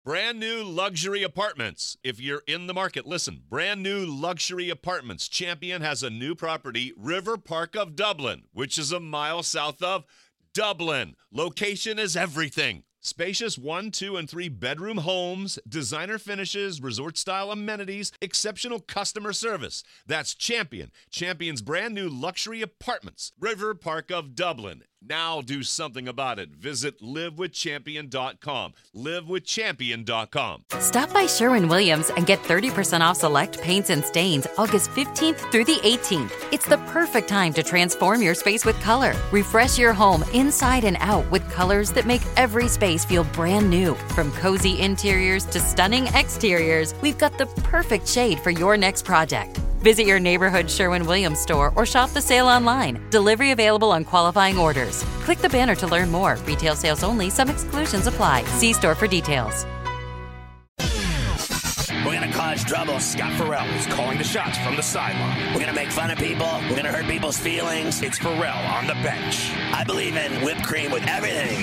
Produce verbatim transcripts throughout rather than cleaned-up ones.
Brand new luxury apartments. If you're in the market, listen. Brand new luxury apartments. Champion has a new property, River Park of Dublin, which is a mile south of Dublin. Location is everything. Spacious one, two, and three bedroom homes, designer finishes, resort-style amenities, exceptional customer service. That's Champion. Champion's brand new luxury apartments. River Park of Dublin. Now do something about it. Visit live with champion dot com. live with champion dot com. Stop by Sherwin-Williams and get thirty percent off select paints and stains August fifteenth through the eighteenth. It's the perfect time to transform your space with color. Refresh your home inside and out with colors that make every space feel brand new. From cozy interiors to stunning exteriors, we've got the perfect shade for your next project. Visit your neighborhood Sherwin-Williams store or shop the sale online. Delivery available on qualifying orders. Click the banner to learn more. Retail sales only. Some exclusions apply. See store for details. We're going to cause trouble. Scott Farrell is calling the shots from the sideline. We're going to make fun of people. We're going to hurt people's feelings. It's Farrell on the bench. I believe in whipped cream with everything.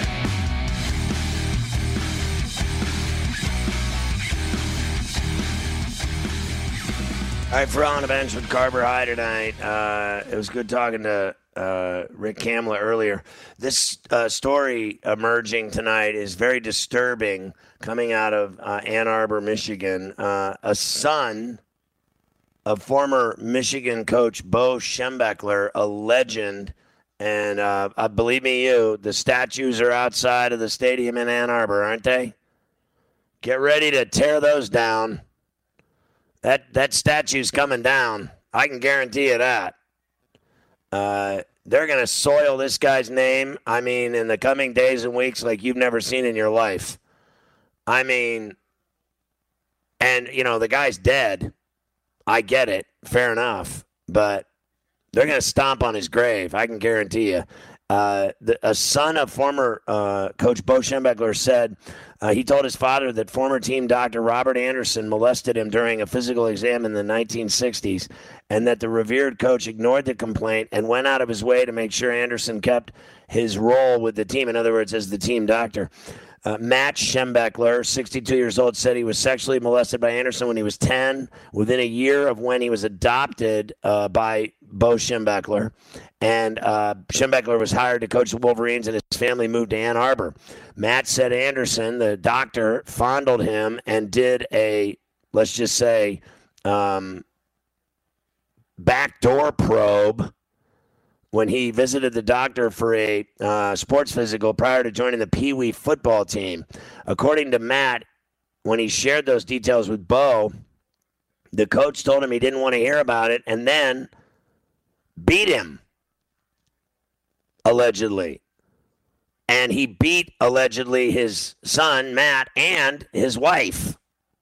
All right, Farrell on the bench with Carver High tonight. Uh, it was good talking to uh, Rick Kamla earlier. This uh, story emerging tonight is very disturbing, coming out of uh, Ann Arbor, Michigan. Uh, a son of former Michigan coach Bo Schembechler, a legend, and uh, uh, believe me, you, the statues are outside of the stadium in Ann Arbor, aren't they? Get ready to tear those down. That that statue's coming down. I can guarantee you that. Uh, they're going to soil this guy's name, I mean, in the coming days and weeks like you've never seen in your life. I mean, and, you know, the guy's dead. I get it. Fair enough. But they're going to stomp on his grave. I can guarantee you. Uh, the, a son of former uh, coach Bo Schembechler said uh, he told his father that former team doctor Robert Anderson molested him during a physical exam in the nineteen sixties, and that the revered coach ignored the complaint and went out of his way to make sure Anderson kept his role with the team, in other words, as the team doctor. Uh, Matt Schembechler, sixty-two years old, said he was sexually molested by Anderson when he was ten, within a year of when he was adopted uh, by Bo Schembechler. And uh, Schembechler was hired to coach the Wolverines, and his family moved to Ann Arbor. Matt said Anderson, the doctor, fondled him and did a, let's just say, um, backdoor probe when he visited the doctor for a uh, sports physical prior to joining the Pee Wee football team. According to Matt, when he shared those details with Bo, the coach told him he didn't want to hear about it and then beat him, allegedly. And he beat, allegedly, his son, Matt, and his wife,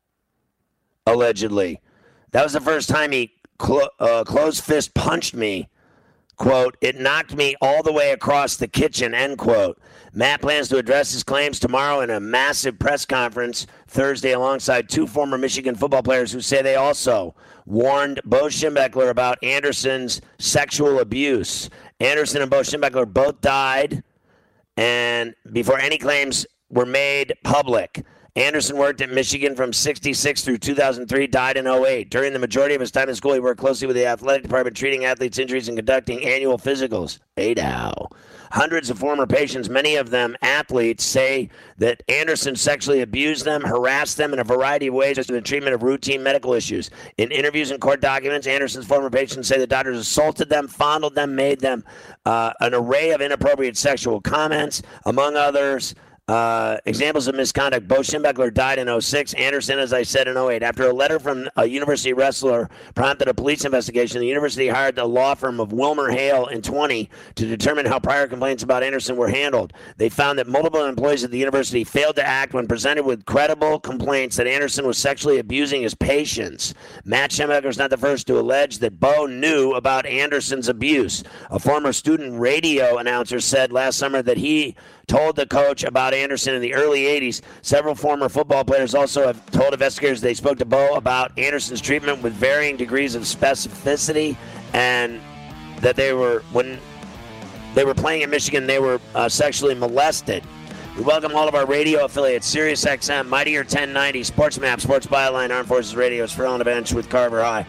allegedly. That was the first time he clo- uh, closed fist punched me. Quote, it knocked me all the way across the kitchen, end quote. Matt plans to address his claims tomorrow in a massive press conference Thursday alongside two former Michigan football players who say they also warned Bo Schembechler about Anderson's sexual abuse. Anderson and Bo Schembechler both died and before any claims were made public. Anderson worked at Michigan from sixty-six through two thousand three, died in oh eight. During the majority of his time in school, he worked closely with the athletic department, treating athletes' injuries and conducting annual physicals. A D O W. Hundreds of former patients, many of them athletes, say that Anderson sexually abused them, harassed them in a variety of ways in the treatment of routine medical issues. In interviews and court documents, Anderson's former patients say the doctors assaulted them, fondled them, made them uh, an array of inappropriate sexual comments, among others. Uh, examples of misconduct. Bo Schembechler died in oh six. Anderson, as I said, in oh eight. After a letter from a university wrestler prompted a police investigation, the university hired the law firm of Wilmer Hale in twenty to determine how prior complaints about Anderson were handled. They found that multiple employees at the university failed to act when presented with credible complaints that Anderson was sexually abusing his patients. Matt Schembechler is not the first to allege that Bo knew about Anderson's abuse. A former student radio announcer said last summer that he told the coach about Anderson in the early eighties. Several former football players also have told investigators they spoke to Bo about Anderson's treatment with varying degrees of specificity, and that they were, when they were playing in Michigan, they were uh, sexually molested. We welcome all of our radio affiliates, Sirius X M, Mightier ten ninety, Sports Map, Sports Byline, Armed Forces Radio, Phil on the Bench with Carver High.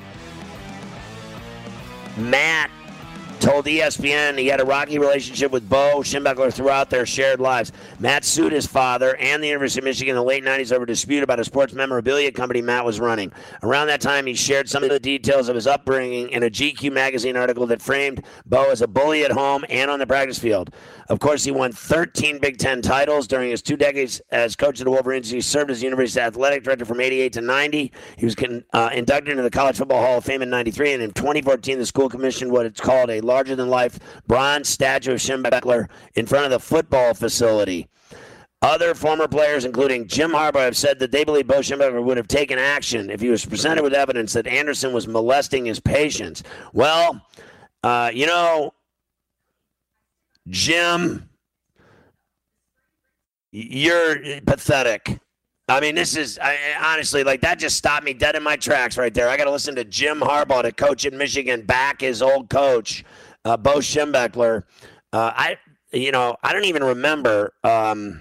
Matt told E S P N he had a rocky relationship with Bo Schembechler throughout their shared lives. Matt sued his father and the University of Michigan in the late nineties over a dispute about a sports memorabilia company Matt was running. Around that time, he shared some of the details of his upbringing in a G Q magazine article that framed Bo as a bully at home and on the practice field. Of course, he won thirteen Big Ten titles during his two decades as coach of the Wolverines. He served as the university's athletic director from eighty-eight to ninety. He was con- uh, inducted into the College Football Hall of Fame in ninety-three, and in twenty fourteen, the school commissioned what it's called a larger-than-life bronze statue of Schembechler in front of the football facility. Other former players, including Jim Harbaugh, have said that they believe Bo Schembechler would have taken action if he was presented with evidence that Anderson was molesting his patients. Well, uh, you know, Jim, you're pathetic. I mean, this is, I, honestly, like, that just stopped me dead in my tracks right there. I got to listen to Jim Harbaugh, the coach at Michigan, back his old coach, uh, Bo Schembechler. Uh, I, you know, I don't even remember, um,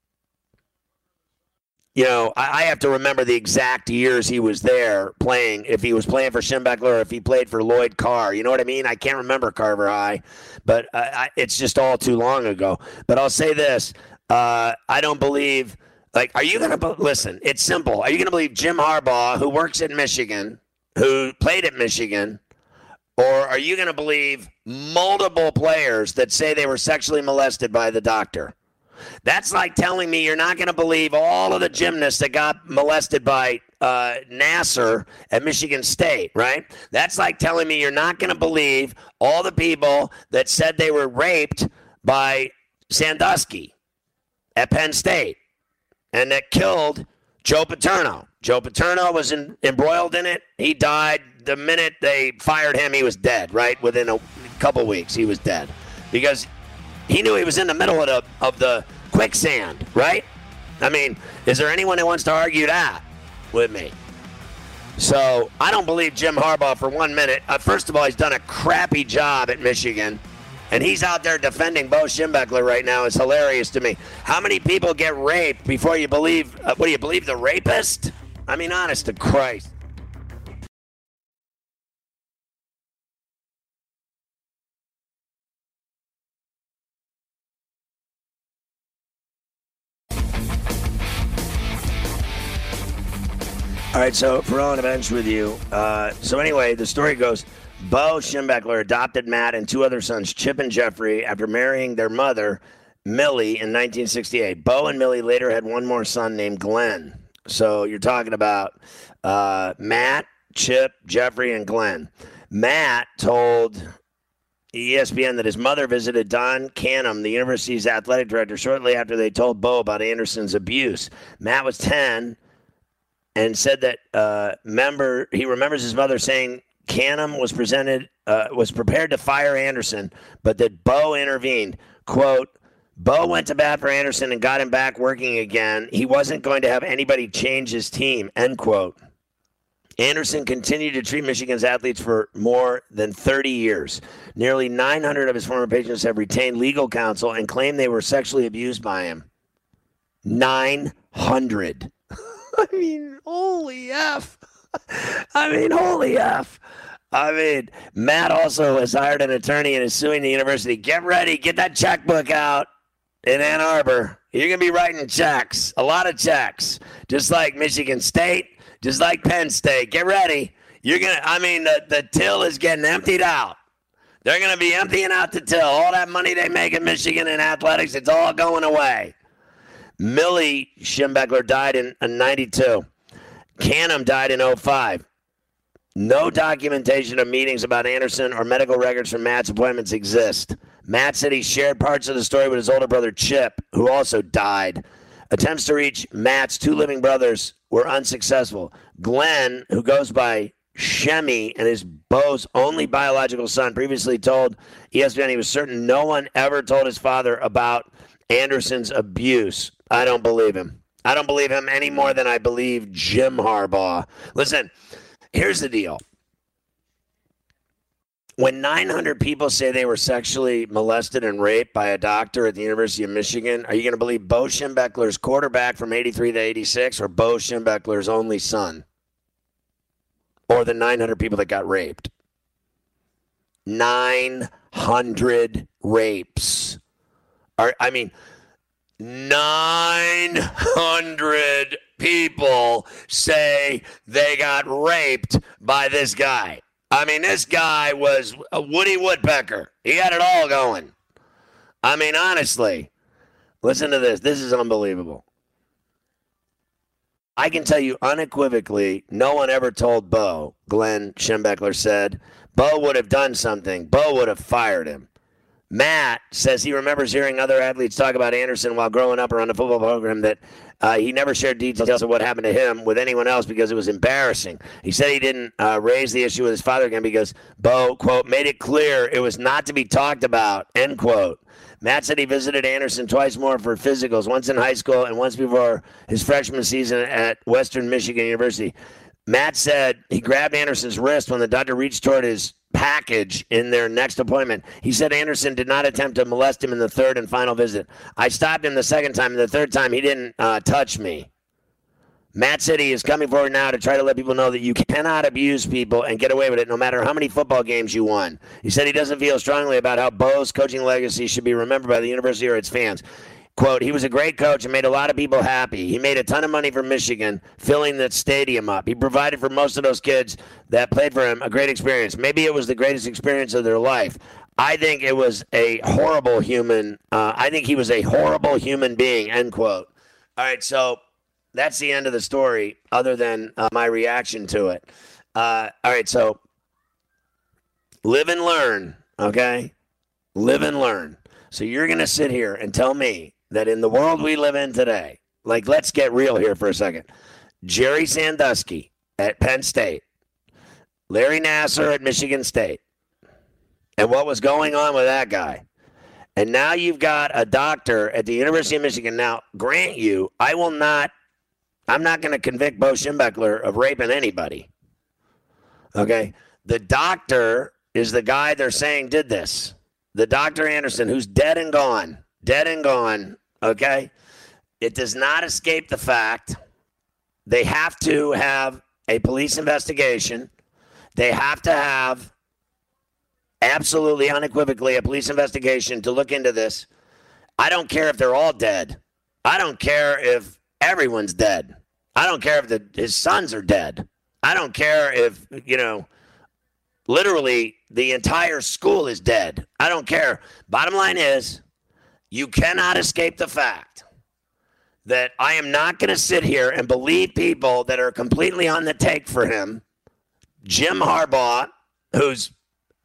you know, I, I have to remember the exact years he was there playing, if he was playing for Schembechler or if he played for Lloyd Carr. You know what I mean? I can't remember Carver High, but uh, I, it's just all too long ago. But I'll say this. Uh, I don't believe, like, are you going to, listen, it's simple. Are you going to believe Jim Harbaugh, who works at Michigan, who played at Michigan, or are you going to believe multiple players that say they were sexually molested by the doctor? That's like telling me you're not going to believe all of the gymnasts that got molested by uh, Nassar at Michigan State, right? That's like telling me you're not going to believe all the people that said they were raped by Sandusky at Penn State and that killed Joe Paterno. Joe Paterno was in, embroiled in it. He died the minute they fired him. He was dead, right? Within a couple weeks, he was dead because he knew he was in the middle of the, of the quicksand, right? I mean, is there anyone that wants to argue that with me? So I don't believe Jim Harbaugh for one minute. Uh, first of all, he's done a crappy job at Michigan, and he's out there defending Bo Schembechler right now. It's hilarious to me. How many people get raped before you believe, uh, what do you believe, the rapist? I mean, honest to Christ. All right, so for on the bench with you. Uh, so anyway, the story goes, Bo Schembechler adopted Matt and two other sons, Chip and Jeffrey, after marrying their mother, Millie, in nineteen sixty-eight. Bo and Millie later had one more son named Glenn. So you're talking about uh, Matt, Chip, Jeffrey, and Glenn. Matt told E S P N that his mother visited Don Canham, the university's athletic director, shortly after they told Bo about Anderson's abuse. Matt was ten. And said that uh, member he remembers his mother saying Canham was presented uh, was prepared to fire Anderson, but that Bo intervened. Quote, Bo went to bat for Anderson and got him back working again. He wasn't going to have anybody change his team, end quote. Anderson continued to treat Michigan's athletes for more than thirty years. Nearly nine hundred of his former patients have retained legal counsel and claim they were sexually abused by him. nine hundred. I mean, holy F. I mean, holy F. I mean, Matt also has hired an attorney and is suing the university. Get ready. Get that checkbook out in Ann Arbor. You're going to be writing checks, a lot of checks, just like Michigan State, just like Penn State. Get ready. You're going to, I mean, the, the till is getting emptied out. They're going to be emptying out the till. All that money they make in Michigan in athletics, it's all going away. Millie Schembechler died in ninety-two. Canham died in oh five. No documentation of meetings about Anderson or medical records from Matt's appointments exist. Matt said he shared parts of the story with his older brother Chip, who also died. Attempts to reach Matt's two living brothers were unsuccessful. Glenn, who goes by Shemmy and is Bo's only biological son, previously told E S P N he was certain no one ever told his father about Anderson's abuse. I don't believe him. I don't believe him any more than I believe Jim Harbaugh. Listen, here's the deal. when nine hundred people say they were sexually molested and raped by a doctor at the University of Michigan, are you going to believe Bo Schembechler's quarterback from eighty-three to eighty-six or Bo Schembechler's only son? Or the nine hundred people that got raped? nine hundred rapes. Are, I mean, nine hundred people say they got raped by this guy. I mean, this guy was a Woody Woodpecker. He had it all going. I mean, honestly, listen to this. This is unbelievable. I can tell you unequivocally, no one ever told Bo, Glenn Schembechler said, Bo would have done something. Bo would have fired him. Matt says he remembers hearing other athletes talk about Anderson while growing up around the football program that uh, he never shared details of what happened to him with anyone else because it was embarrassing. He said he didn't uh, raise the issue with his father again because Bo, quote, made it clear it was not to be talked about, end quote. Matt said he visited Anderson twice more for physicals, once in high school and once before his freshman season at Western Michigan University. Matt said he grabbed Anderson's wrist when the doctor reached toward his package in their next appointment. He said Anderson did not attempt to molest him in the third and final visit. I stopped him the second time, and the third time he didn't uh, touch me. Matt said he is coming forward now to try to let people know that you cannot abuse people and get away with it no matter how many football games you won. He said he doesn't feel strongly about how Bo's coaching legacy should be remembered by the university or its fans. Quote, he was a great coach and made a lot of people happy. He made a ton of money for Michigan, filling that stadium up. He provided for most of those kids that played for him a great experience. Maybe it was the greatest experience of their life. I think it was a horrible human. Uh, I think he was a horrible human being, end quote. All right, so that's the end of the story other than uh, my reaction to it. Uh, all right, so live and learn, okay? Live and learn. So you're going to sit here and tell me that in the world we live in today, like, let's get real here for a second. Jerry Sandusky at Penn State, Larry Nasser at Michigan State, and what was going on with that guy. And now you've got a doctor at the University of Michigan. Now, grant you, I will not, I'm not going to convict Bo Schembechler of raping anybody. Okay? The doctor is the guy they're saying did this. The Doctor Anderson, who's dead and gone, dead and gone, okay? It does not escape the fact they have to have a police investigation. They have to have absolutely unequivocally a police investigation to look into this. I don't care if they're all dead. I don't care if everyone's dead. I don't care if the, his sons are dead. I don't care if, you know, literally the entire school is dead. I don't care. Bottom line is, you cannot escape the fact that I am not going to sit here and believe people that are completely on the take for him. Jim Harbaugh, who's,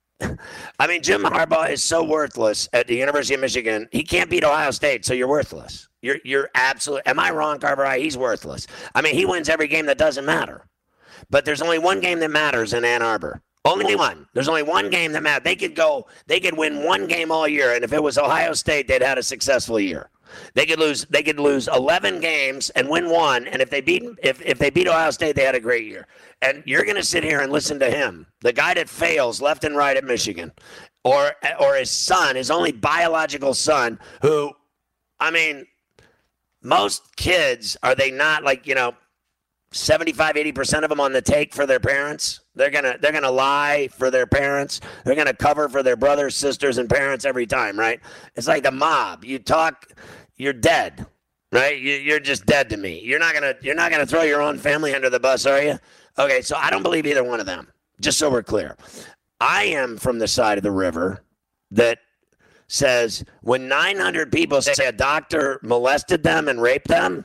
I mean, Jim Harbaugh is so worthless at the University of Michigan. He can't beat Ohio State, so you're worthless. You're you're absolute. Am I wrong, Carver? He's worthless. I mean, he wins every game that doesn't matter. But there's only one game that matters in Ann Arbor. Only one. There's only one game that matters. They could go, they could win one game all year, and if it was Ohio State, they'd had a successful year. They could lose, they could lose eleven games and win one, and if they beat if, if they beat Ohio State, they had a great year. And you're going to sit here and listen to him, the guy that fails left and right at Michigan, or or his son, his only biological son, who, I mean, most kids, are they not like, you know, seventy-five, eighty percent of them on the take for their parents? They're going to they're gonna lie for their parents. They're going to cover for their brothers, sisters, and parents every time, right? It's like the mob. You talk, you're dead, right? You, you're just dead to me. You're not going to you're not gonna throw your own family under the bus, are you? Okay, so I don't believe either one of them, just so we're clear. I am from the side of the river that says when nine hundred people say a doctor molested them and raped them,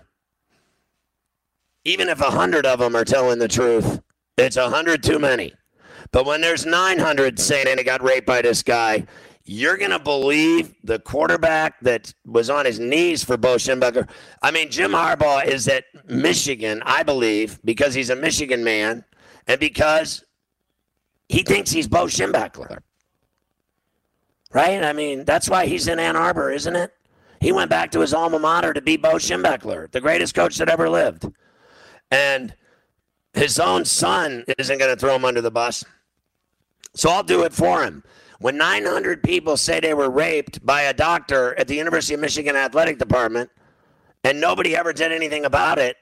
even if one hundred of them are telling the truth, it's one hundred too many. But when there's nine hundred saying they got raped by this guy, you're going to believe the quarterback that was on his knees for Bo Schembechler. I mean, Jim Harbaugh is at Michigan, I believe, because he's a Michigan man and because he thinks he's Bo Schembechler. Right? I mean, that's why he's in Ann Arbor, isn't it? He went back to his alma mater to be Bo Schembechler, the greatest coach that ever lived. And his own son isn't going to throw him under the bus. So I'll do it for him. When nine hundred people say they were raped by a doctor at the University of Michigan Athletic Department and nobody ever did anything about it,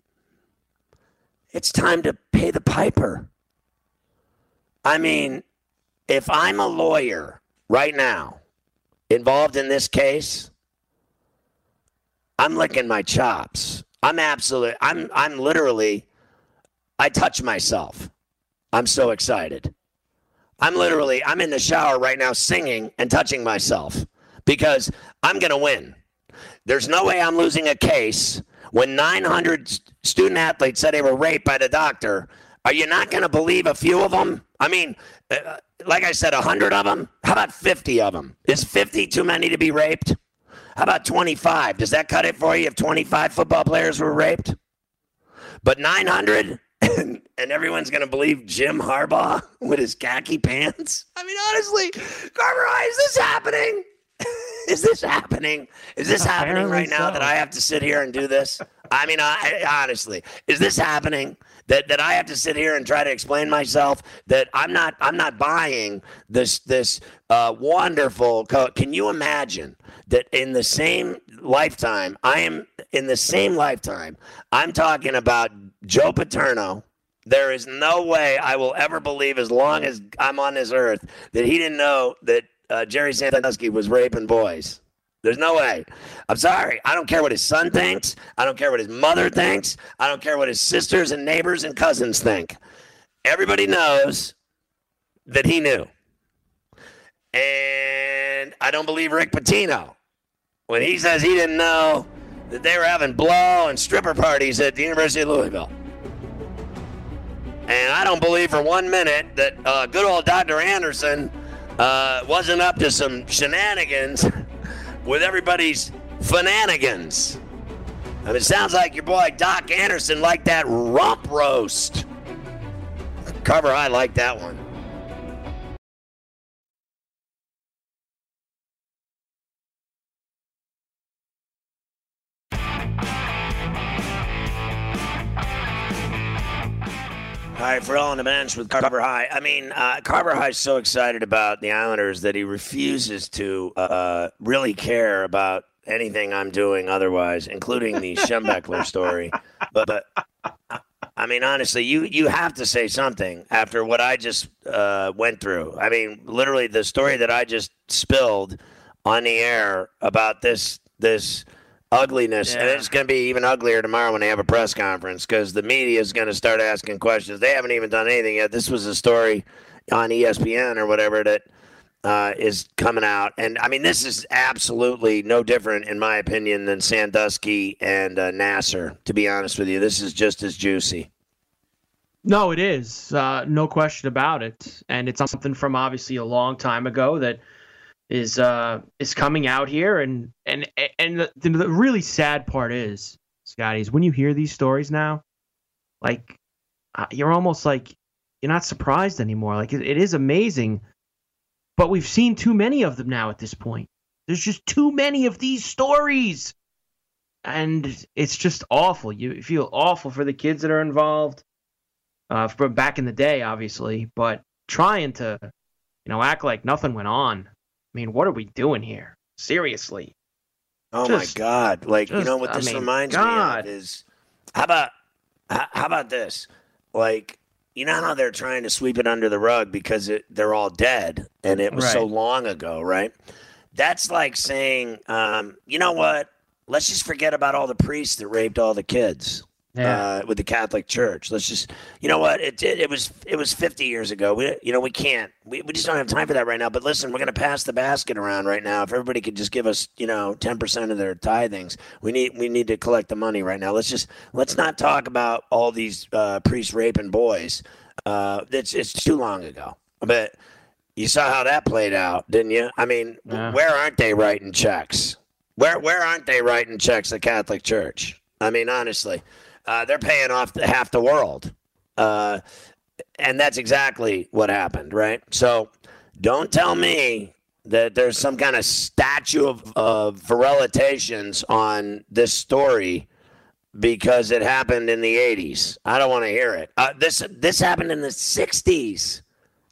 it's time to pay the piper. I mean, if I'm a lawyer right now involved in this case, I'm licking my chops. I'm absolutely, I'm, I'm literally, I touch myself. I'm so excited. I'm literally, I'm in the shower right now singing and touching myself because I'm going to win. There's no way I'm losing a case when nine hundred student athletes said they were raped by the doctor. Are you not going to believe a few of them? I mean, uh, like I said, one hundred of them? How about fifty of them? Is fifty too many to be raped? How about twenty-five? Does that cut it for you if twenty-five football players were raped? But nine hundred? And, and everyone's going to believe Jim Harbaugh with his khaki pants? I mean, honestly, Carver High, is this happening? Is this happening? Is this Apparently happening right now so. That I have to sit here and do this? I mean, I, honestly, is this happening that, that I have to sit here and try to explain myself that I'm not I'm not buying this this uh, wonderful co- Can you imagine that in the same lifetime, I am in the same lifetime, I'm talking about Joe Paterno. There is no way I will ever believe as long as I'm on this earth that he didn't know that uh, Jerry Sandusky was raping boys. There's no way. I'm sorry. I don't care what his son thinks. I don't care what his mother thinks. I don't care what his sisters and neighbors and cousins think. Everybody knows that he knew. And I don't believe Rick Pitino when he says he didn't know that they were having blow and stripper parties at the University of Louisville. And I don't believe for one minute that uh, good old Doctor Anderson uh, wasn't up to some shenanigans with everybody's fananigans. I mean, it sounds like your boy Doc Anderson liked that rump roast. Carver High liked that one. All right, for all on the bench with Carver High. I mean, uh, Carver High's so excited about the Islanders that he refuses to uh, really care about anything I'm doing otherwise, including the Schembechler story. But, but I mean, honestly, you you have to say something after what I just uh, went through. I mean, literally the story that I just spilled on the air about this this. ugliness, yeah. And it's going to be even uglier tomorrow when they have a press conference because the media is going to start asking questions. They haven't even done anything yet. This was a story on E S P N or whatever that uh, is coming out. And, I mean, this is absolutely no different, in my opinion, than Sandusky and uh, Nasser, to be honest with you. This is just as juicy. No, it is. Uh, no question about it. And it's something from obviously a long time ago that is uh is coming out here, and and and the, the really sad part is, Scotty, is when you hear these stories now, like uh, you're almost like you're not surprised anymore. Like it, it is amazing, but we've seen too many of them now at this point. There's just too many of these stories, and it's just awful. You feel awful for the kids that are involved, uh, from back in the day, obviously, but trying to, you know, act like nothing went on. I mean, what are we doing here? Seriously. Oh, just, my God. Like, just, you know what this I mean, reminds God. me of is, how about, how about this? Like, you know how they're trying to sweep it under the rug because it, they're all dead and it was right. so long ago, right? That's like saying, um, you know what? Let's just forget about all the priests that raped all the kids. Yeah. Uh, with the Catholic Church. Let's just, you know what? It, it it was it was fifty years ago. We you know we can't. We we just don't have time for that right now. But listen, we're going to pass the basket around right now. If everybody could just give us, you know, ten percent of their tithings, we need we need to collect the money right now. Let's just let's not talk about all these uh, priests raping boys. Uh, it's it's too long ago. But you saw how that played out, didn't you? I mean, yeah. where aren't they writing checks? Where where aren't they writing checks? The Catholic Church. I mean, honestly. Uh, they're paying off the, half the world. Uh, and that's exactly what happened, right? So don't tell me that there's some kind of statue of, of virilitations on this story because it happened in the eighties. I don't want to hear it. Uh, this this happened in the sixties.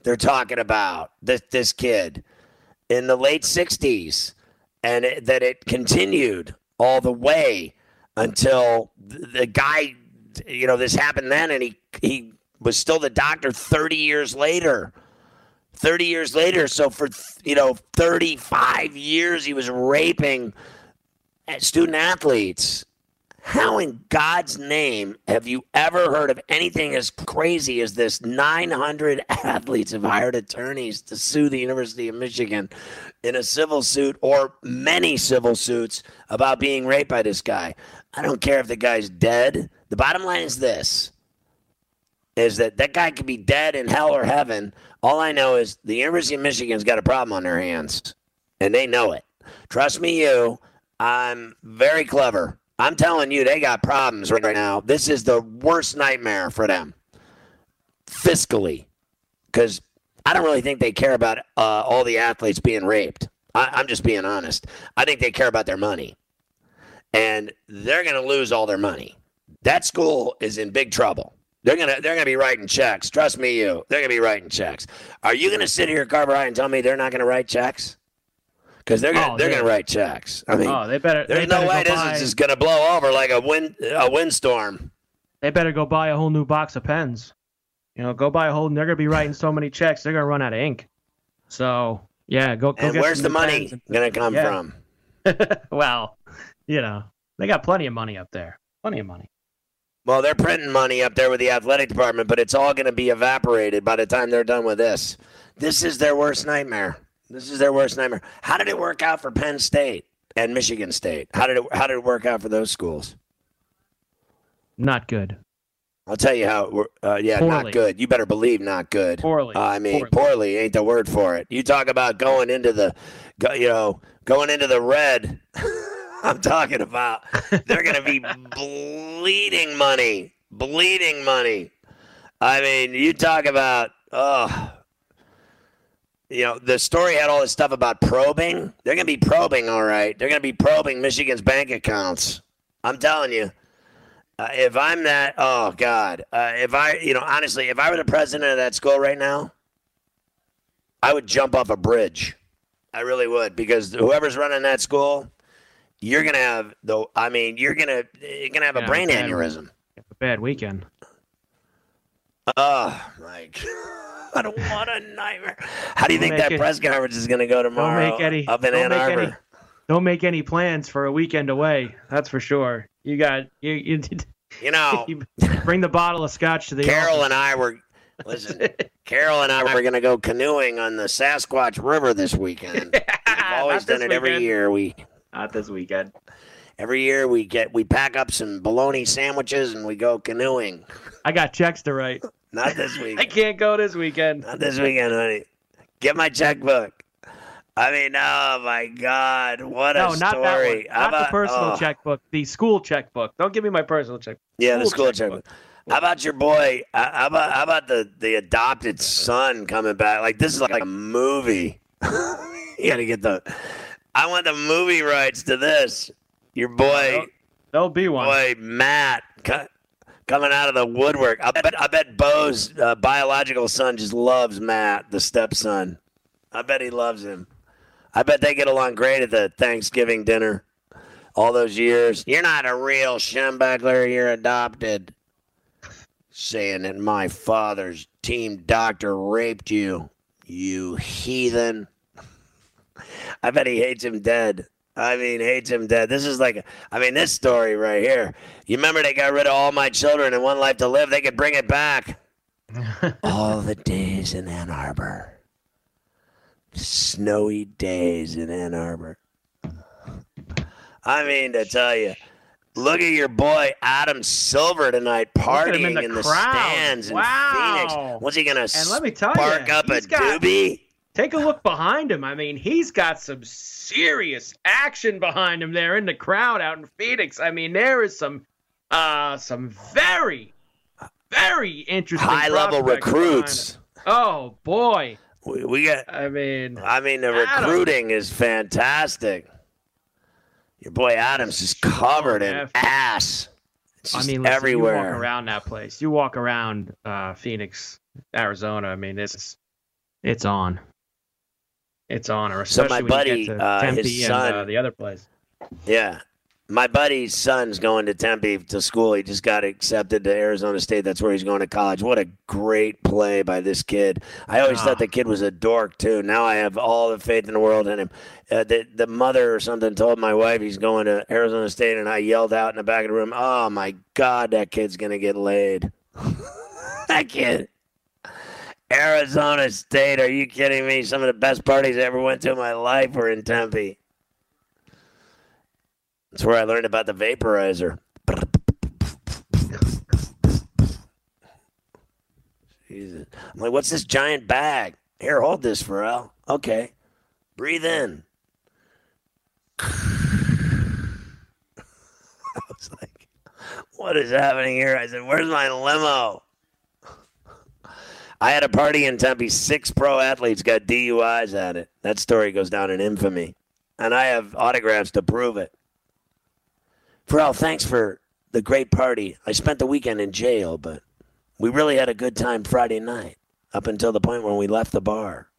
they're talking about, this, this kid, in the late sixties, and it, that it continued all the way until the, the guy, you know, this happened then, and he, he was still the doctor thirty years later. thirty years later, so for, you know, thirty-five years he was raping student athletes. How in God's name have you ever heard of anything as crazy as this? nine hundred athletes have hired attorneys to sue the University of Michigan in a civil suit or many civil suits about being raped by this guy. I don't care if the guy's dead. The bottom line is this, is that that guy could be dead in hell or heaven. All I know is the University of Michigan's got a problem on their hands, and they know it. Trust me, you, I'm very clever. I'm telling you, they got problems right now. This is the worst nightmare for them, fiscally, because I don't really think they care about uh, all the athletes being raped. I, I'm just being honest. I think they care about their money, and they're going to lose all their money. That school is in big trouble. They're gonna they're gonna be writing checks. Trust me, you. They're gonna be writing checks. Are you gonna sit here, Carver High, and tell me they're not gonna write checks? Because they're gonna oh, they're, they're gonna write checks. I mean, oh, they better. There's they no better way this buy, is just gonna blow over like a wind a windstorm. They better go buy a whole new box of pens. You know, go buy a whole. They're gonna be writing so many checks, they're gonna run out of ink. So yeah, go. go and get where's some the new money pens. gonna come yeah. from? Well, you know, they got plenty of money up there. Plenty of money. Well, they're printing money up there with the athletic department, but it's all going to be evaporated by the time they're done with this. This is their worst nightmare. This is their worst nightmare. How did it work out for Penn State and Michigan State? How did it How did it work out for those schools? Not good. I'll tell you how. It, uh, yeah, poorly. Not good. You better believe not good. Poorly. Uh, I mean, poorly. poorly ain't the word for it. You talk about going into the, go, you know, going into the red. I'm talking about they're going to be bleeding money, bleeding money. I mean, you talk about, oh, you know, the story had all this stuff about probing. They're going to be probing, all right. They're going to be probing Michigan's bank accounts. I'm telling you, uh, if I'm that, oh, God. Uh, if I, you know, honestly, if I were the president of that school right now, I would jump off a bridge. I really would, because whoever's running that school, you're gonna have though. I mean, you're gonna you're gonna have a yeah, brain bad, aneurysm. A bad weekend. Oh my God! I don't want a nightmare. How do you don't think that it, press conference is gonna go tomorrow? Don't make any, up in Ann Arbor. Any, don't make any plans for a weekend away. That's for sure. You got you. You, you know, you bring the bottle of scotch to the. Carol office. and I were. Listen, Carol and I were gonna go canoeing on the Sasquatch River this weekend. We've always done it every weekend. year. We. Not this weekend. Every year we get we pack up some bologna sandwiches and we go canoeing. I got checks to write. Not this weekend. I can't go this weekend. Not this weekend, honey. Get my checkbook. I mean, oh my God, what no, a story! No, not that one. Not about, the personal oh. checkbook. The school checkbook. Don't give me my personal checkbook. Yeah, school the school checkbook. checkbook. How about your boy? How about how about the the adopted son coming back? Like this is like a movie. You got to get the. I want the movie rights to this. Your boy, there'll be one. Boy, Matt, co- coming out of the woodwork. I bet, I bet Bo's uh, biological son just loves Matt, the stepson. I bet he loves him. I bet they get along great at the Thanksgiving dinner. All those years. You're not a real Schembechler. You're adopted. Saying that my father's team doctor raped you, you heathen. I bet he hates him dead. I mean, hates him dead. This is like, I mean, this story right here. You remember they got rid of All My Children and One Life to Live? They could bring it back. All the days in Ann Arbor. Snowy days in Ann Arbor. I mean, to tell you, look at your boy Adam Silver tonight partying in the, in the stands wow. in Phoenix. What's he going to spark you, up a got, doobie? Take a look behind him. I mean, he's got some serious action behind him there in the crowd out in Phoenix. I mean, there is some uh, some very, very interesting high-level recruits. Oh, boy. We, we got. I mean, I mean, the Adam. recruiting is fantastic. Your boy Adams is covered in F- ass. It's just I mean, listen, everywhere. You walk around that place. You walk around uh, Phoenix, Arizona. I mean, it's It's on. It's on, or especially so my when buddy, you get to uh, Tempe his son, and uh, the other place. Yeah. My buddy's son's going to Tempe to school. He just got accepted to Arizona State. That's where he's going to college. What a great play by this kid. I always Ah. thought the kid was a dork, too. Now I have all the faith in the world in him. Uh, the, the mother or something told my wife he's going to Arizona State, and I yelled out in the back of the room, oh, my God, that kid's going to get laid. That kid. Arizona State, are you kidding me? Some of the best parties I ever went to in my life were in Tempe. That's where I learned about the vaporizer. Jesus. I'm like, what's this giant bag? Here, hold this, Pharrell. Okay. Breathe in. I was like, what is happening here? I said, where's my limo? I had a party in Tempe. Six pro athletes got D U Is at it. That story goes down in infamy. And I have autographs to prove it. Pharrell, thanks for the great party. I spent the weekend in jail, but we really had a good time Friday night, up until the point when we left the bar.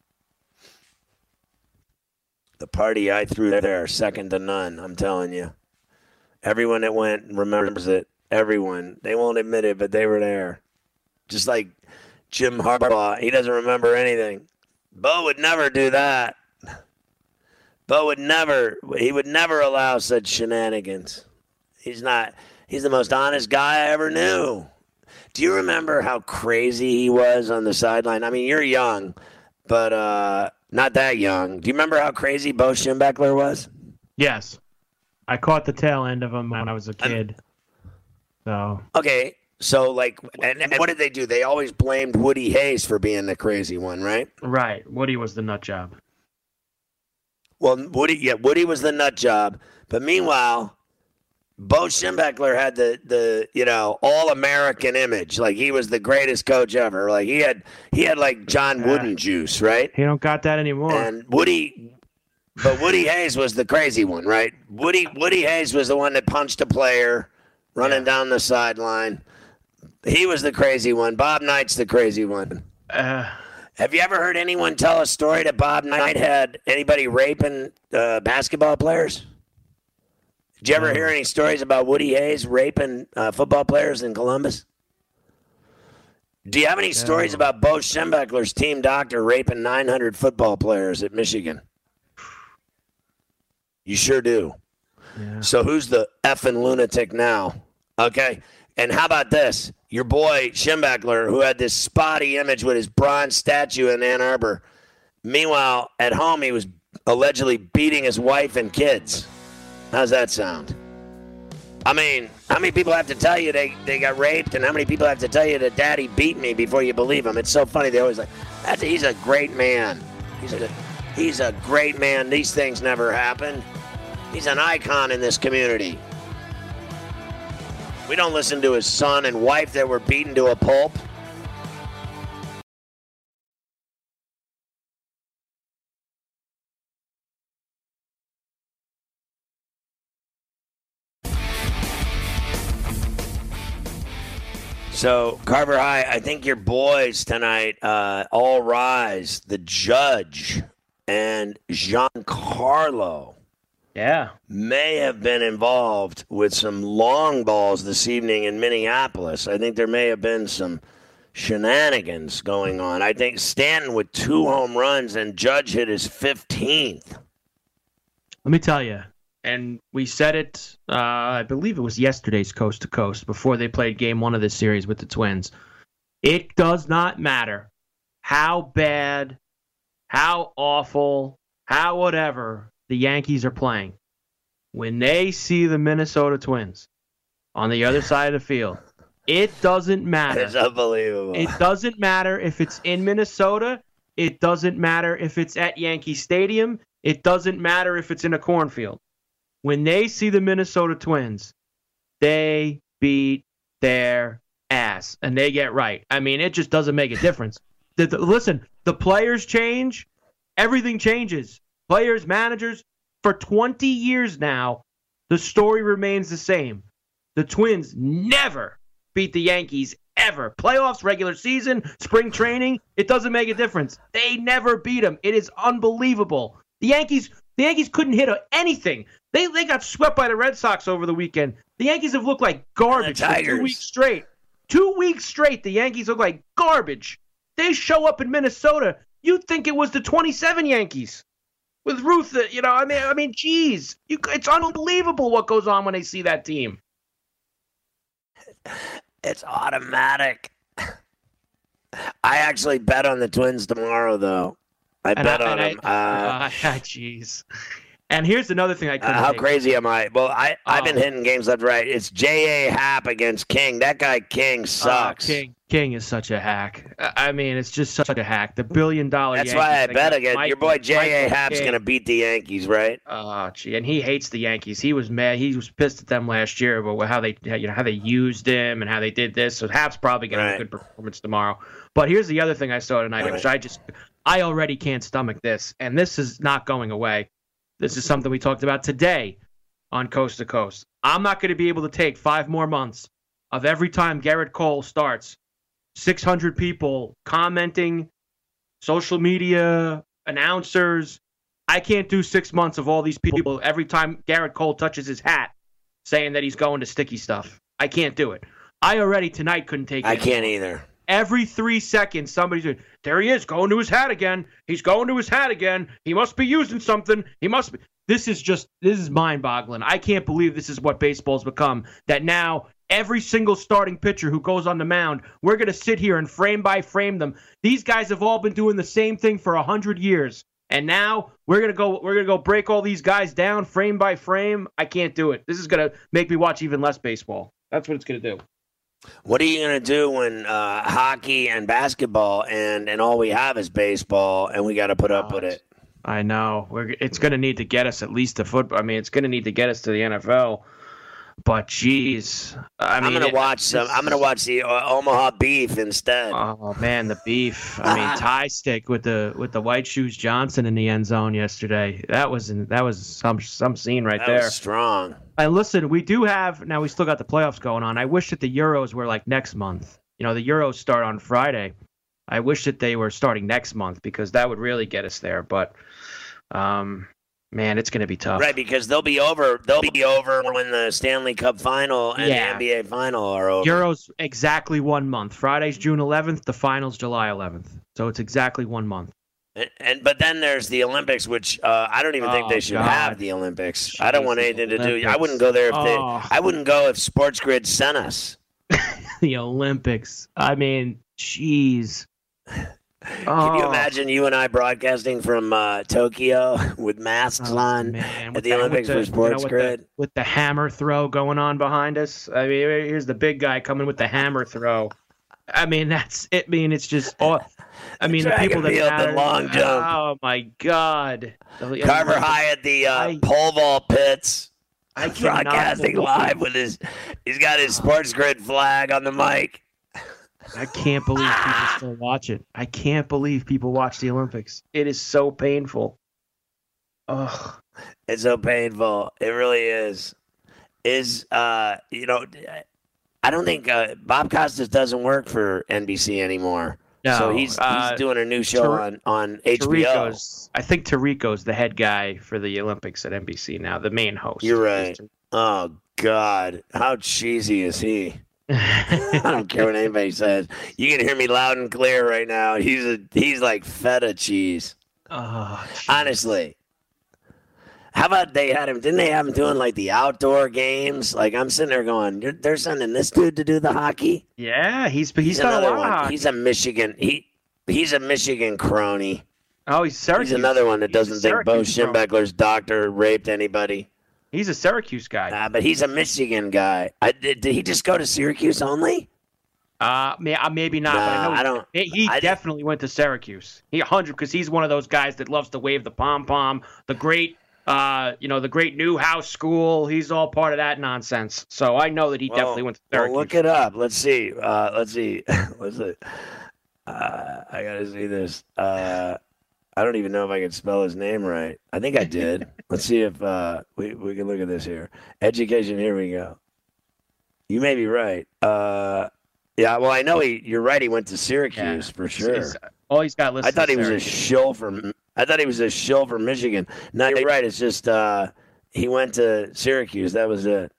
The party I threw there, second to none, I'm telling you. Everyone that went remembers it. Everyone. They won't admit it, but they were there. Just like Jim Harbaugh. He doesn't remember anything. Bo would never do that. Bo would never, he would never allow such shenanigans. He's not, he's the most honest guy I ever knew. Do you remember how crazy he was on the sideline? I mean, you're young, but uh, not that young. Do you remember how crazy Bo Schembechler was? Yes. I caught the tail end of him when I was a kid. So. Okay, so, like, and, and what did they do? They always blamed Woody Hayes for being the crazy one, right? Right. Woody was the nut job. Well, Woody, yeah, Woody was the nut job. But meanwhile, Bo Schembechler had the, the you know, all-American image. Like, he was the greatest coach ever. Like, he had, he had like, John Wooden juice, right? He don't got that anymore. And Woody, but Woody Hayes was the crazy one, right? Woody Woody Hayes was the one that punched a player running Yeah. down the sideline. He was the crazy one. Bob Knight's the crazy one. Uh, Have you ever heard anyone tell a story that Bob Knight had anybody raping uh, basketball players? Did you ever hear any stories about Woody Hayes raping uh, football players in Columbus? Do you have any stories about Bo Schembechler's team doctor raping nine hundred football players at Michigan? You sure do. yeah. So who's the effing lunatic now? Okay. And how about this? Your boy Schembechler, who had this spotty image with his bronze statue in Ann Arbor. Meanwhile, at home, he was allegedly beating his wife and kids. How's that sound? I mean, how many people have to tell you they, they got raped, and how many people have to tell you that daddy beat me before you believe him? It's so funny. They always like, That's, he's a great man. He's a, he's a great man. These things never happen. He's an icon in this community. We don't listen to his son and wife that were beaten to a pulp. So, Carver High, I think your boys tonight, uh, All Rise, The Judge, and Giancarlo Yeah. may have been involved with some long balls this evening in Minneapolis. I think there may have been some shenanigans going on. I think Stanton with two home runs and Judge hit his fifteenth. Let me tell you, and we said it, uh, I believe it was yesterday's Coast to Coast before they played game one of this series with the Twins. It does not matter how bad, how awful, how whatever the Yankees are playing. When they see the Minnesota Twins on the other side of the field, it doesn't matter. It's unbelievable. It doesn't matter if it's in Minnesota. It doesn't matter if it's at Yankee Stadium. It doesn't matter if it's in a cornfield. When they see the Minnesota Twins, they beat their ass, and they get right. I mean, it just doesn't make a difference. The, the, listen, the players change. Everything changes. Players, managers. For twenty years now, the story remains the same. The Twins never beat the Yankees, ever. Playoffs, regular season, spring training, it doesn't make a difference. They never beat them. It is unbelievable. The Yankees, the Yankees couldn't hit anything. They they got swept by the Red Sox over the weekend. The Yankees have looked like garbage for two weeks straight. Two weeks straight, the Yankees look like garbage. They show up in Minnesota. You'd think it was the twenty-seven Yankees with Ruth. You know, I mean, I mean, geez, you, it's unbelievable what goes on when they see that team. It's automatic. I actually bet on the Twins tomorrow, though. I and bet I, on them. I, uh, jeez. And here's another thing I couldn't uh, How take. crazy am I? Well, I, oh. I've been hitting games left right. It's J A. Happ against King. That guy King sucks. Uh, King King is such a hack. I mean, it's just such a hack. The billion-dollar That's Yankees, why I bet again. Mike, Your boy J A. Happ's King. going to beat the Yankees, right? Oh, gee, and he hates the Yankees. He was mad. He was pissed at them last year about how they, you know, how they used him and how they did this. So Happ's probably going to have a good performance tomorrow. But here's the other thing I saw tonight, Right. which I just, I already can't stomach this, and this is not going away. This is something we talked about today on Coast to Coast. I'm not going to be able to take five more months of every time Garrett Cole starts, six hundred people commenting, social media, announcers. I can't do six months of all these people every time Garrett Cole touches his hat saying that he's going to sticky stuff. I can't do it. I already tonight couldn't take it. I can't either. Every three seconds, somebody's doing, there he is, going to his hat again. He's going to his hat again. He must be using something. He must be. This is just, this is mind-boggling. I can't believe this is what baseball's become, that now every single starting pitcher who goes on the mound, we're going to sit here and frame by frame them. These guys have all been doing the same thing for one hundred years. And now we're going to go we're going to go break all these guys down frame by frame. I can't do it. This is going to make me watch even less baseball. That's what it's going to do. What are you going to do when uh, hockey and basketball and, and all we have is baseball and we got to put up with it? I know. We're, it's going to need to get us at least to football. I mean, it's going to need to get us to the N F L. But, geez. I mean, I'm going to watch some. I'm going to watch the uh, Omaha Beef instead. Oh, man, the beef. I mean, tie stick with the with the White Shoes Johnson in the end zone yesterday. That was in, that was some some scene right that there. Was strong. And listen, we do have, now we still got the playoffs going on. I wish that the Euros were like next month. You know, the Euros start on Friday. I wish that they were starting next month because that would really get us there. But, um, man, it's going to be tough. Right, because they'll be over. They'll be over when the Stanley Cup final and Yeah. the N B A final are over. Euros exactly one month. Friday's June eleventh. The finals July eleventh. So it's exactly one month. And, and but then there's the Olympics, which uh, I don't even think Oh, they should God. have the Olympics. I don't want Jeez, anything to do. I Olympics. wouldn't go there if they. Oh. I wouldn't go if Sports Grid sent us. The Olympics. I mean, jeez. Can you imagine you and I broadcasting from uh, Tokyo with masks Oh, on man. at With the that- Olympics with the- for Sports you know, with Grid? The, with the hammer throw going on behind us. I mean, here's the big guy coming with the hammer throw. I mean, that's it. I mean, it's just all. I mean, the Dragon people that field, the matter. long jump. Oh my God. The- Carver I- High at the uh, I- pole vault pits, I cannot broadcasting believe- live with his. He's got his Sports Grid flag on the mic. I can't believe people still watch it. I can't believe people watch the Olympics. It is so painful. Ugh. It's so painful. It really is. Is uh, you know, I don't think uh, Bob Costas doesn't work for N B C anymore. No, so he's uh, he's doing a new show Tar- on on H B O. Tirico's, I think Tirico's the head guy for the Olympics at N B C now, the main host. You're right. Oh God, how cheesy is he? I don't care what anybody says. You can hear me loud and clear right now. He's a he's like feta cheese. Oh, Honestly. How about they had him? Didn't they have him doing like the outdoor games? Like I'm sitting there going, "You're- they're sending this dude to do the hockey. yeah, he's he's, He's done a another lot. of one. hockey. He's a Michigan. He he's a Michigan crony. oh, he's Syracuse. He's another one that He's a doesn't think Bo Syracuse bro. Schembechler's doctor raped anybody. He's a Syracuse guy. Uh, but he's a Michigan guy. I, did, did he just go to Syracuse only? Uh, may, uh maybe not. Nah, but I, know I don't- He, he I- definitely went to Syracuse. He one hundred because he's one of those guys that loves to wave the pom pom. The great, uh, you know, the great Newhouse School. He's all part of that nonsense. So I know that he Well, definitely went to well, Syracuse. look it up. Let's see. Uh, let's see. What's it? Uh, I gotta see this. Uh, I don't even know if I can spell his name right. I think I did. Let's see if uh, we we can look at this here. Education. Here we go. You may be right. Uh, Yeah, well, I know he. You're right. He went to Syracuse Yeah. for sure. He's, all he's got listed. I thought he is was a Syracuse. shill for. I thought he was a shill for Michigan. No, you're right. It's just uh, he went to Syracuse. That was it.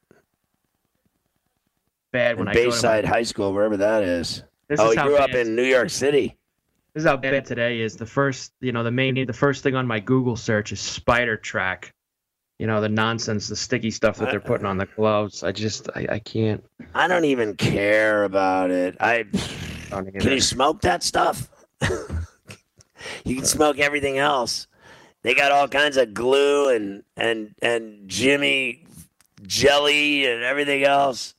Bad when And I go to Bayside my, High School, wherever that is. This oh, is he how grew up bad- in New York City. This is how bad today is. The first, you know, the main, the first thing on my Google search is spider track. You know, the nonsense, the sticky stuff that they're putting on the gloves. I just, I, I can't. I don't even care about it. I Don't can you smoke that stuff? You can smoke everything else. They got all kinds of glue and and and Jimmy jelly and everything else.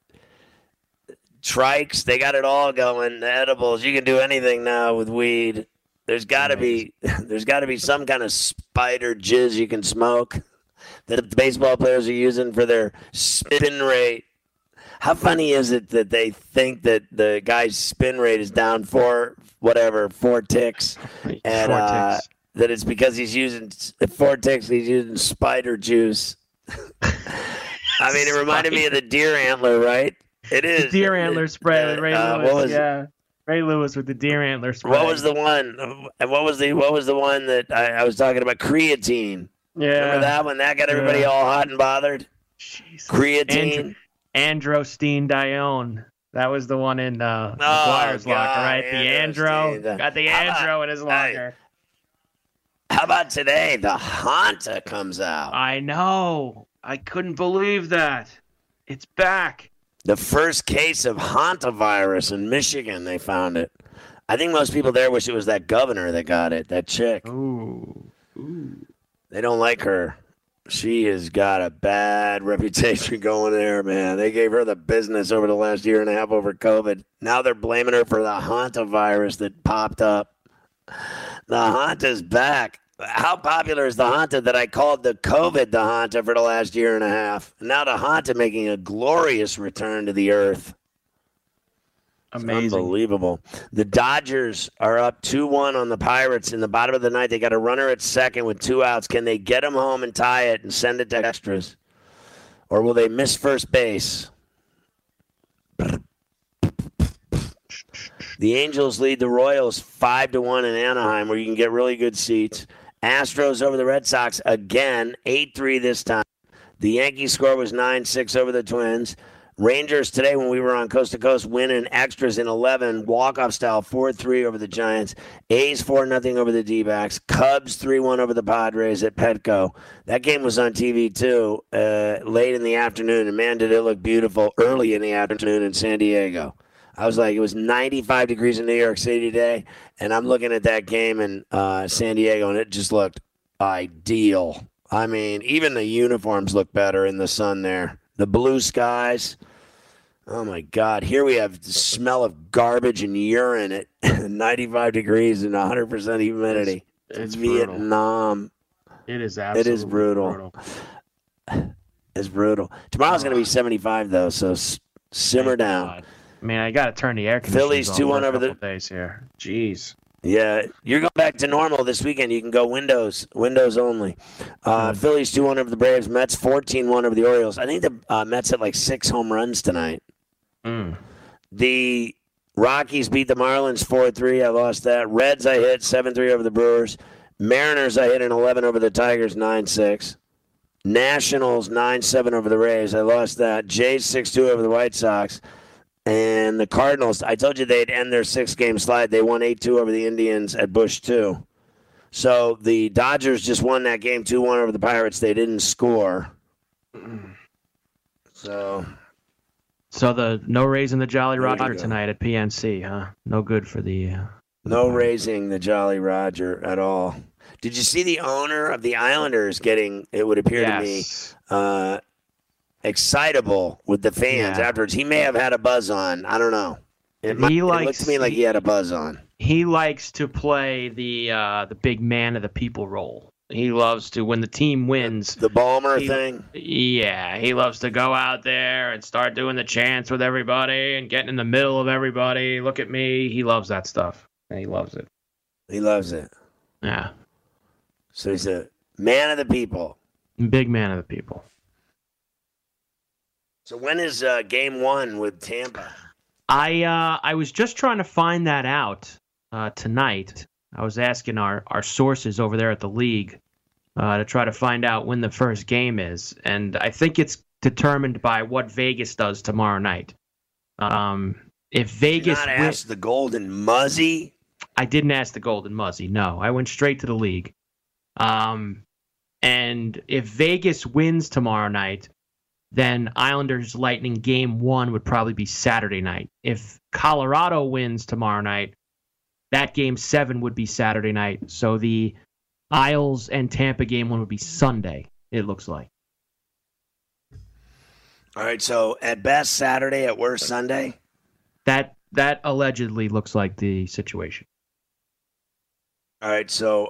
Trikes, they got it all going. The edibles, you can do anything now with weed. There's got to be there's got to be some kind of spider jizz you can smoke that the baseball players are using for their spin rate. How funny is it that they think that the guy's spin rate is down four whatever four ticks, and Four uh, ticks. that it's because he's using four ticks. He's using spider juice. I mean, it reminded me of the deer antler, right? It is Deer antler spray with Ray Uh, Lewis. what was- yeah, Ray Lewis with the deer antler spray. What was the one? And what was the what was the one that I, I was talking about? Creatine. Yeah. Remember that one? That got everybody Yeah. all hot and bothered. Jesus. Creatine. Andro- Androstenedione. That was the one in uh, Oh, McGuire's locker, God, right? The Andro. Androstenedione. Got the How about- Andro in his locker. How about today? The Hanta comes out. I know. I couldn't believe that. It's back. The first case of hantavirus in Michigan. They found it. I think most people there wish it was that governor that got it. That chick. Ooh. Ooh. They don't like her. She has got a bad reputation going there, man. They gave her the business over the last year and a half over COVID. Now they're blaming her for the hantavirus that popped up. The Hanta's back. How popular is the Hanta that I called the COVID the Hanta for the last year and a half? Now the Hanta making a glorious return to the earth. It's Amazing. unbelievable. The Dodgers are up two one on the Pirates in the bottom of the ninth. They got a runner at second with two outs. Can they get them home and tie it and send it to extras? Or will they miss first base? The Angels lead the Royals five to one in Anaheim, where you can get really good seats. Astros over the Red Sox again, eight three this time. The Yankees score was nine six over the Twins. Rangers today, when we were on Coast to Coast, win in extras in eleven, walk-off style, four three over the Giants. A's four nothing over the D-backs. Cubs three one over the Padres at Petco. That game was on T V, too, uh, late in the afternoon, and, man, did it look beautiful early in the afternoon in San Diego. I was like, it was ninety-five degrees in New York City today, and I'm looking at that game in uh, San Diego, and it just looked ideal. I mean, even the uniforms look better in the sun there. The blue skies. Oh, my God. Here we have the smell of garbage and urine at ninety-five degrees and one hundred percent humidity. It's, it's brutal. Vietnam. It is absolutely It is brutal. brutal. It's brutal. Tomorrow's going to be seventy-five, though, so s- simmer Thank down. God. Man, I got to turn the air conditioners Phillies on two one for a over the- couple days here. Jeez. Yeah, you're going back to normal this weekend. You can go windows, windows only. Uh, Hmm. Phillies two one over the Braves. Mets fourteen one over the Orioles. I think the uh, Mets had like six home runs tonight. Mm. The Rockies beat the Marlins four three. I lost that. Reds I hit seven three over the Brewers. Mariners I hit an eleven over the Tigers nine six. Nationals nine seven over the Rays. I lost that. Jays six two over the White Sox. And the Cardinals, I told you they'd end their six-game slide. They won eight two over the Indians at Busch two. So the Dodgers just won that game two one over the Pirates. They didn't score. So So the no raising the Jolly There you Roger go. tonight at P N C, huh? No good for the. Uh, no raising the Jolly Roger at all. Did you see the owner of the Islanders getting, it would appear to me, yes. uh, excitable with the fans Yeah. afterwards? He may have had a buzz on. I don't know. It, might, He it looked likes- to me like he had a buzz on. He likes to play the uh, the big man of the people role. He loves to when the team wins. The Balmer He- thing? Yeah, he loves to go out there and start doing the chants with everybody and getting in the middle of everybody. Look at me. He loves that stuff. And he loves it. He loves it. Yeah. So he's a man of the people. Big man of the people. So when is uh, game one with Tampa? I uh, I was just trying to find that out uh, tonight. I was asking our, our sources over there at the league uh, to try to find out when the first game is, and I think it's determined by what Vegas does tomorrow night. Um, if Vegas Did not ask win- the Golden Muzzy. I didn't ask the Golden Muzzy. No, I went straight to the league. Um, and if Vegas wins tomorrow night, then Islanders Lightning game one would probably be Saturday night. If Colorado wins tomorrow night, that game seven would be Saturday night. So the Isles and Tampa game one would be Sunday, it looks like. All right, so at best Saturday, at worst Sunday? That that allegedly looks like the situation. All right, so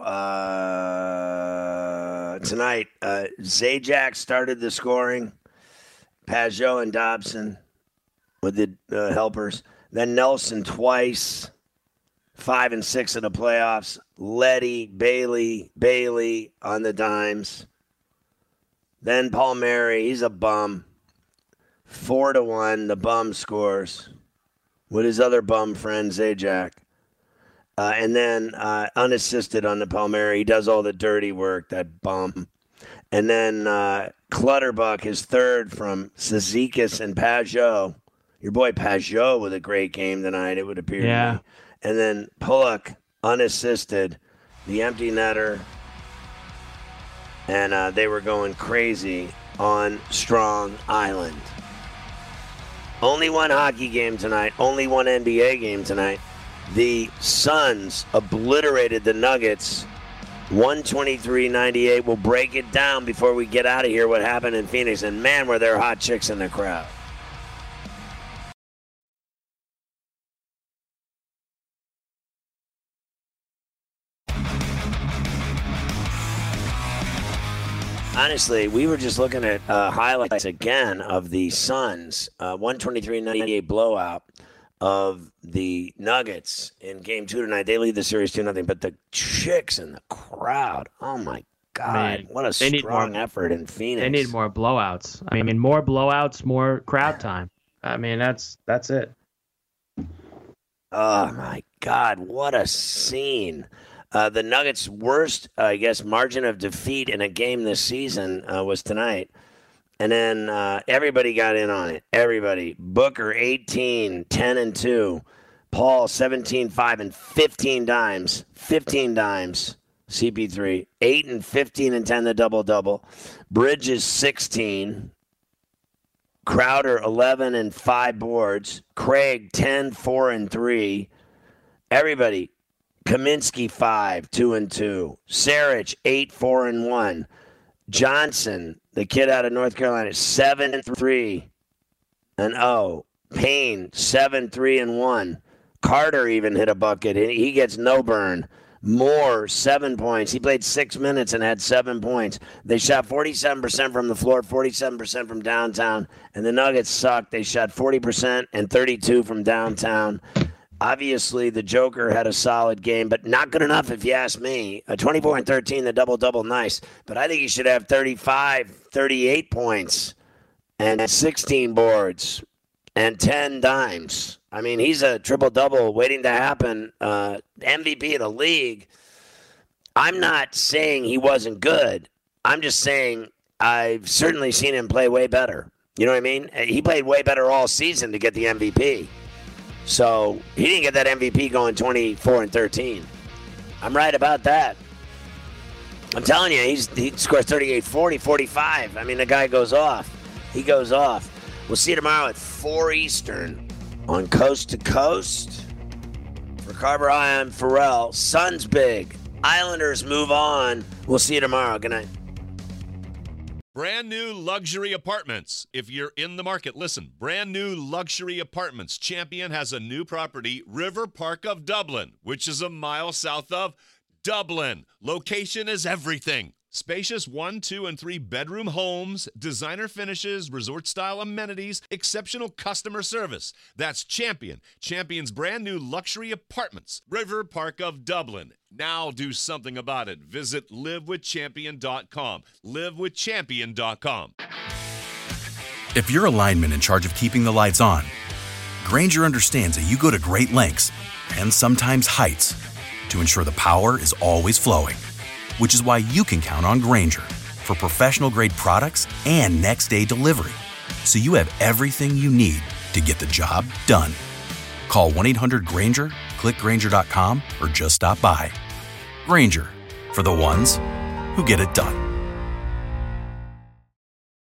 uh, tonight, uh, Zajac started the scoring. Pajot and Dobson with the uh, helpers. Then Nelson twice. Five and six in the playoffs. Letty, Bailey, Bailey on the dimes. Then Palmieri, he's a bum. Four to one, the bum scores with his other bum friend, Zajac. Uh, and then uh, unassisted on the Palmieri. He does all the dirty work, that bum. And then uh, Clutterbuck, his third from Cizikas and Pajot. Your boy Pajot with a great game tonight, it would appear Yeah. to me. And then Pullock, unassisted, the empty netter. And uh, they were going crazy on Strong Island. Only one hockey game tonight, only one N B A game tonight. The Suns obliterated the Nuggets one twenty-three ninety-eight. We'll break it down before we get out of here what happened in Phoenix. And man, were there hot chicks in the crowd. Honestly, we were just looking at uh, highlights again of the Suns, uh, one twenty-three ninety-eight blowout of the Nuggets in game two tonight. They lead the series two nothing, but the chicks in the crowd, oh my God, Man, what a they need strong more- effort in Phoenix. They need more blowouts. I mean, more blowouts, more crowd time. I mean, that's that's it. Oh my God, what a scene. Uh, the Nuggets' worst, uh, I guess, margin of defeat in a game this season uh, was tonight. And then uh, everybody got in on it. Everybody. Booker, eighteen, ten and two. Paul, seventeen, five, and fifteen dimes. fifteen dimes. C P three. eight and fifteen and ten, the double-double. Bridges, sixteen. Crowder, eleven and five boards. Craig, ten, four, and three. Everybody. Kaminsky, five, two, and two. Saric, eight, four, and one. Johnson, the kid out of North Carolina, seven, and three, and oh. Payne, seven, three, and one. Carter even hit a bucket. He gets no burn. Moore, seven points. He played six minutes and had seven points. They shot forty-seven percent from the floor, forty-seven percent from downtown, and the Nuggets sucked. They shot forty percent and thirty-two from downtown. Obviously, the Joker had a solid game, but not good enough if you ask me. A twenty-four and thirteen, the double-double, nice. But I think he should have thirty-five, thirty-eight points and sixteen boards and ten dimes. I mean, he's a triple-double waiting to happen. Uh, M V P of the league. I'm not saying he wasn't good. I'm just saying I've certainly seen him play way better. You know what I mean? He played way better all season to get the M V P. So he didn't get that M V P going twenty-four and thirteen. I'm right about that. I'm telling you, he's, he scores thirty-eight, forty, forty-five. I mean, the guy goes off. He goes off. We'll see you tomorrow at four Eastern on Coast to Coast. For Carver, I am Pharrell. Suns big. Islanders move on. We'll see you tomorrow. Good night. Brand new luxury apartments. If you're in the market, listen. Brand new luxury apartments. Champion has a new property, River Park of Dublin, which is a mile south of Dublin. Location is everything. Spacious one, two, and three bedroom homes, designer finishes, resort-style amenities, exceptional customer service. That's Champion. Champion's brand new luxury apartments, River Park of Dublin. Now do something about it. Visit live with champion dot com. live with champion dot com. If you're a lineman in charge of keeping the lights on, Grainger understands that you go to great lengths, and sometimes heights, to ensure the power is always flowing. Which is why you can count on Grainger for professional-grade products and next-day delivery. So you have everything you need to get the job done. Call one eight hundred Grainger, click Grainger dot com, or just stop by. Grainger, for the ones who get it done.